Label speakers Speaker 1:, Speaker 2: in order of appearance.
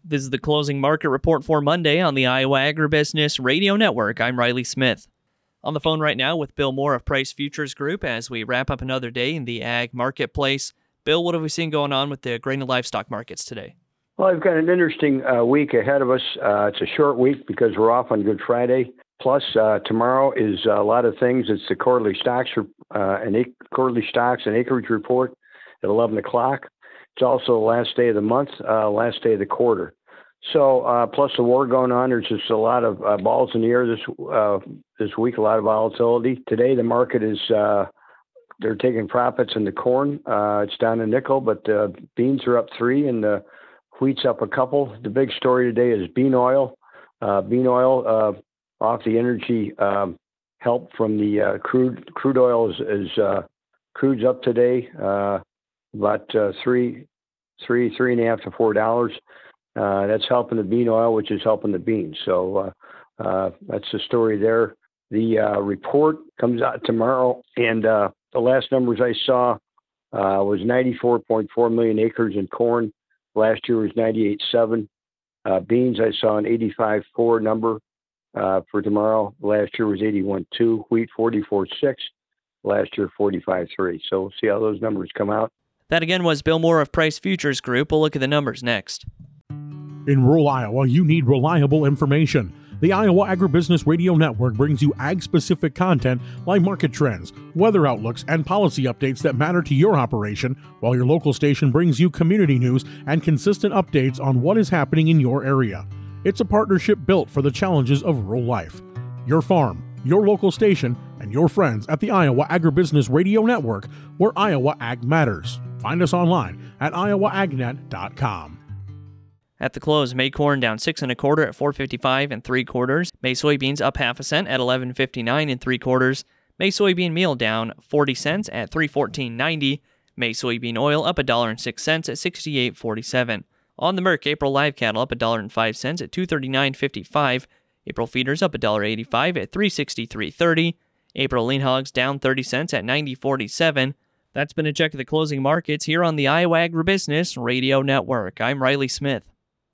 Speaker 1: This is the closing market report for Monday on the Iowa Agribusiness Radio Network. I'm Riley Smith. On the phone right now with Bill Moore of Price Futures Group as we wrap up another day in the ag marketplace. Bill, what have we seen going on with the grain and livestock markets today?
Speaker 2: Well, I've got an interesting week ahead of us. It's a short week because we're off on Good Friday. Plus, tomorrow is a lot of things. It's the quarterly stocks and acreage report at 11 o'clock. It's also the last day of the month, last day of the quarter. So, plus the war going on, there's just a lot of balls in the air this week, a lot of volatility. Today, the market is, they're taking profits in the corn. It's down a nickel, but beans are up 3 and the wheat's up a couple. The big story today is bean oil. Bean oil off the energy help from the crude oil is crude's up today. About $3.5 to $4. That's helping the bean oil, which is helping the beans. So that's the story there. The report comes out tomorrow, and the last numbers I saw was 94.4 million acres in corn. Last year was 98.7. Beans, I saw an 85.4 number for tomorrow. Last year was 81.2. Wheat, 44.6. Last year, 45.3. So we'll see how those numbers come out.
Speaker 1: That again was Bill Moore of Price Futures Group. We'll look at the numbers next.
Speaker 3: In rural Iowa, you need reliable information. The Iowa Agribusiness Radio Network brings you ag-specific content like market trends, weather outlooks, and policy updates that matter to your operation, while your local station brings you community news and consistent updates on what is happening in your area. It's a partnership built for the challenges of rural life. Your farm, your local station, and your friends at the Iowa Agribusiness Radio Network, where Iowa Ag matters. Find us online at iowaagnet.com.
Speaker 1: At the close, May corn down 6 1/4 at 4.55 3/4. May soybeans up 1/2 cent at 11.59 3/4. May soybean meal down 40 cents at 3.1490. May soybean oil up $1.06 at 68.47. On the Merc, April live cattle up $1.05 at 239.55. April feeders up $1.85 at 363.30. April lean hogs down 30 cents at 90.47. That's been a check of the closing markets here on the Iowa Agribusiness Radio Network. I'm Riley Smith.